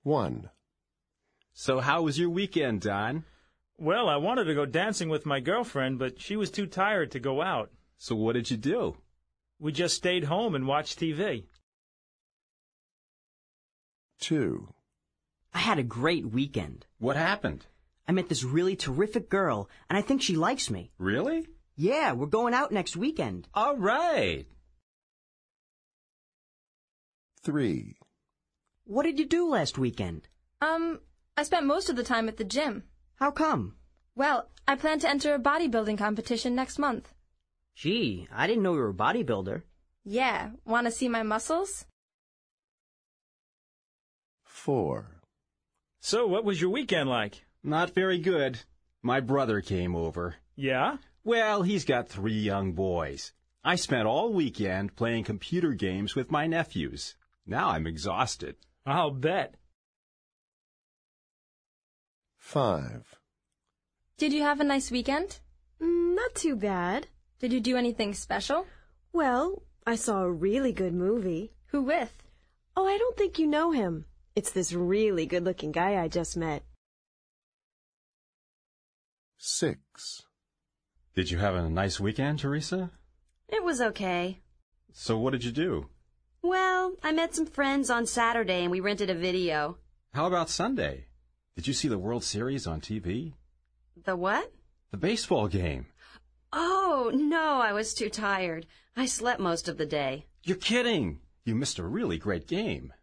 1. So how was your weekend, Don? Well, I wanted to go dancing with my girlfriend, but she was too tired to go out. So what did you do? We just stayed home and watched TV. 2. I had a great weekend. What happened? I met this really terrific girl, and I think she likes me. Really? Yeah, we're going out next weekend. All right. 3. What did you do last weekend? I spent most of the time at the gym. How come? Well, I plan to enter a bodybuilding competition next month. Gee, I didn't know you were a bodybuilder. Yeah, want to see my muscles? 4. So what was your weekend like? Not very good. My brother came over. Yeah? Well, he's got 3 young boys. I spent all weekend playing computer games with my nephews. Now I'm exhausted. I'll bet. 5. Did you have a nice weekend? Not too bad. Did you do anything special? Well, I saw a really good movie. Who with? Oh, I don't think you know him. It's this really good-looking guy I just met. 6. Did you have a nice weekend, Teresa? It was okay. So what did you do? Well, I met some friends on Saturday and we rented a video. How about Sunday? Did you see the World Series on TV? The what? The baseball game. Oh, no, I was too tired. I slept most of the day. You're kidding. You missed a really great game.